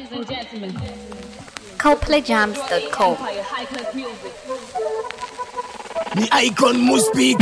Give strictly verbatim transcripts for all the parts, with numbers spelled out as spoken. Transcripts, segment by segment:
Ladies and gentlemen, coldplay jams dot com. The icon must speak.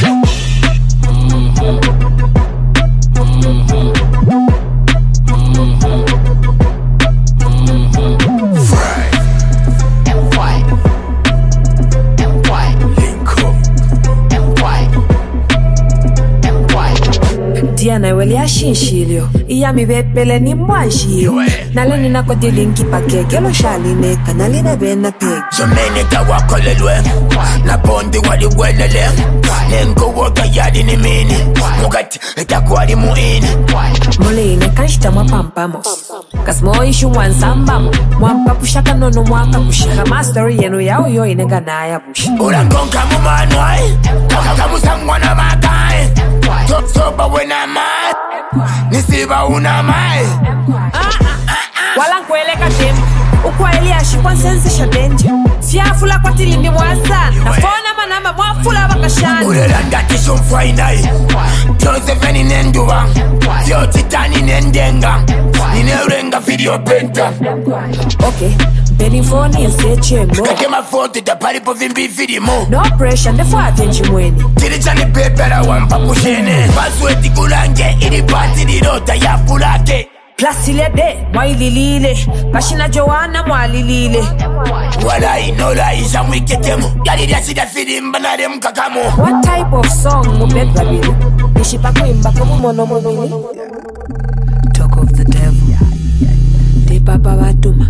Diana wele ya shinshilio iya mibepele ni mwanshio naleni nako dilinki pakeke lo shaline kanalina bena peg Jomene tawakolelwe na bondi wali welele nengo woga yadi ni mini mugati etakwali muini Moline kanshita mwa pampamos kasmo ishu mwansambamo mwampa pushaka nono mwaka pushaka mastery yenu yao yo inega na ya bush ulangonka mumanwai kaka musangwana makai soba wena mai nisiba una mai wala nkweleka tempo ukwaeli ashikwa nsensesha denje fiafula kwa tilindi mwasana nafona manama mwafula wakashana ulelanda tisho mfainai Josephine nenduwa Fio titani nendenga Nineurenga video penta Okay, mpeni phone nsechembo Kake mafoto taparipo vimbi filimo No pressure, ndefo atenchi mweni Tilichani pepera wampa kushene Pasweti kulange ili pati lirota ya pulake Plasile de, mwaililile Kashina Joanna mwalilile Wala inola isha mwiketemo Yaliria shida filimba nare mkakamo What type of song mubed babili Nishipa kuimba kumu mono mono Talk of the devil De papa watuma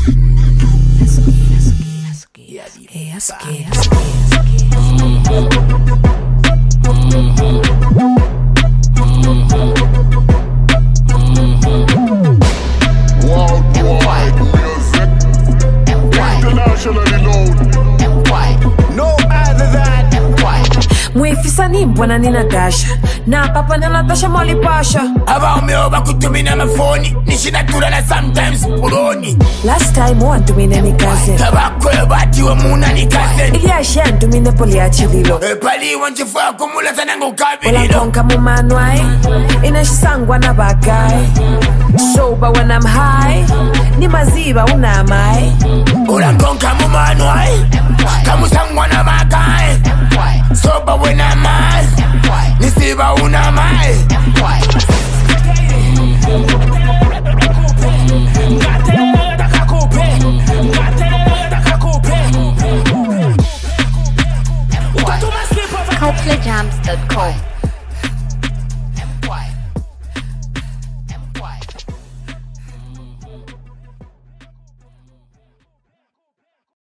Hey, aski, aski, aski Worldwide music, internationally known. No other than Mwifisa ni mbwana ni Natasha Na papa na Natasha mwali pasha Aba umeoba kutumina mafoni Nishinatura na sometimes puloni Last time wantumine ni kaze Tabakwe batiwe muna ni kaze Ili ashe antumine poli achililo Epali wanchifua kumula sanangu Ola kabililo konka mumanwai Inashisangwa na bagay Soba when I'm high Ni maziba unamai Ola konka mumanwai Kamusangwa na bagay Soba when I'm high Nisiba una